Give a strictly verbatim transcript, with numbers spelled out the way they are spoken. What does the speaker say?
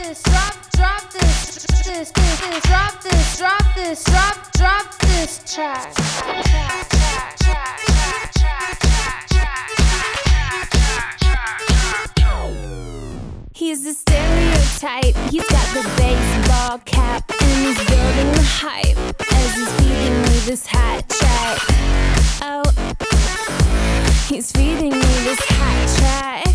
this, drop, drop this, this, this, this, drop this, drop this, drop, drop this track. He's a stereotype, he's got the baseball cap, and he's building the hype as he's feeding me this hat track. Oh, he's feeding me this hat track.